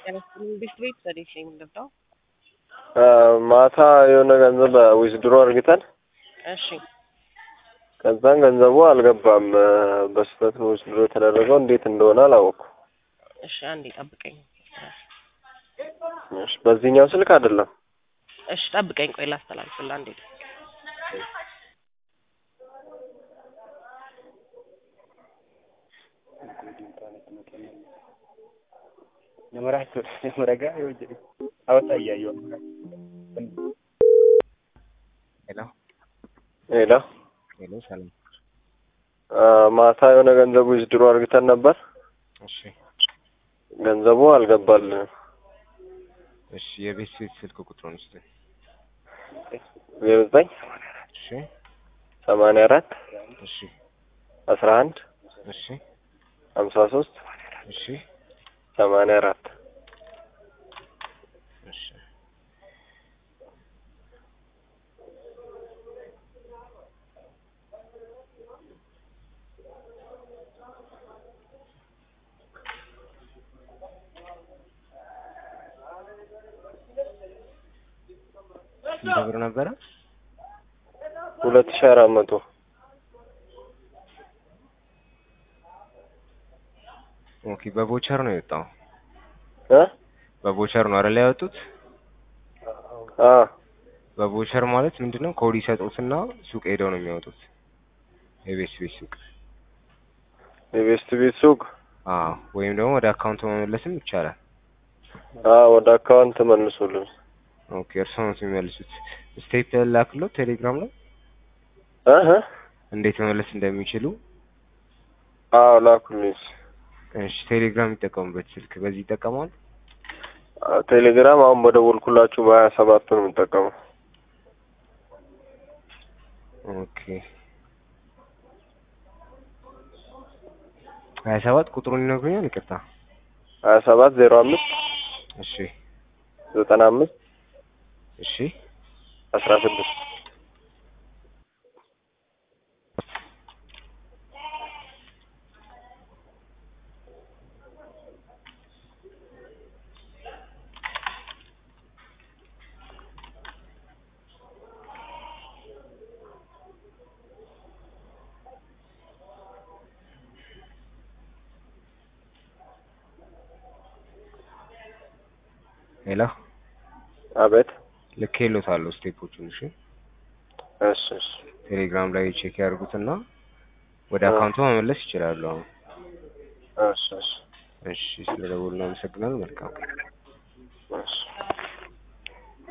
እንዴት ቤት ሰሪሽ እንደው ማታ የሆነ ገንዘብ ዊዝድሮ አድርገን እሺ ከዛን ገንዘቡ አልገባም። በስህተት ነው ዊዝድሮ የተደረገው። እንዴት እንደሆነ አላወኩም። እሺ አንዴ ጠብቀኝ። እሺ በዚህኛው ስልክ አይደለም። እሺ ጠብቀኝ፣ ቆይ ላስተላልፍልህ አንዴ። ሄሎ ሰላም። ማታ የሆነ ገንዘቡ ዊዝድሮ አድርገን ነበር። እሺ ገንዘቡ አልገባልንም። እሺ የቤት ስልክ ቁጥሩን እስቲ 09 እሺ 84 እሺ 11 እሺ 53 እሺ 84 እሺ እንደብር ነበረ 2400 ኦኬ። በቮቸር ነው የወጣው። እ በቮቸር ነው አይደል ያወጡት? በቮቸር ማለት ምንድነው? ኮድ ይሰጡትና ሱቅ ሄደው ነው የሚያወጡት። የቤት ሱቅ የቤስት ቤት ሱቅ። ወይም ደግሞ ወደ አካውንት መመለስም ይቻላል። ወደ አካውንት መልሱልን። ኦኬ እርስዎ ነው የሚመልሱት። ስቴፕ ላክሎ ቴሌግራም ላይ እንዴት መመለስ እንደሚችሉ ላኩልኝ። እሺ ቴሌግራም የሚጠቀሙበት ስልክ በዚህ ይጠቀማሉ? ቴሌግራም አሁን በደወልኩላችሁ በ27 ነው የምጠቀመው። ኦኬ 27 ቁጥሩን ይነግሩኛል? ይቅርታ 2705 እሺ 95 እሺ 16 ሄሎ አቤት። ልኬልዎታለሁ ስቴፖቹን። እሺ እሺ ቴሌግራም ላይ ቼክ ያድርጉትና ወደ አካውንቱ መመለስ ይችላሉ። አሁን እሺ ስለደወሉ አመሰግናለሁ። መልካም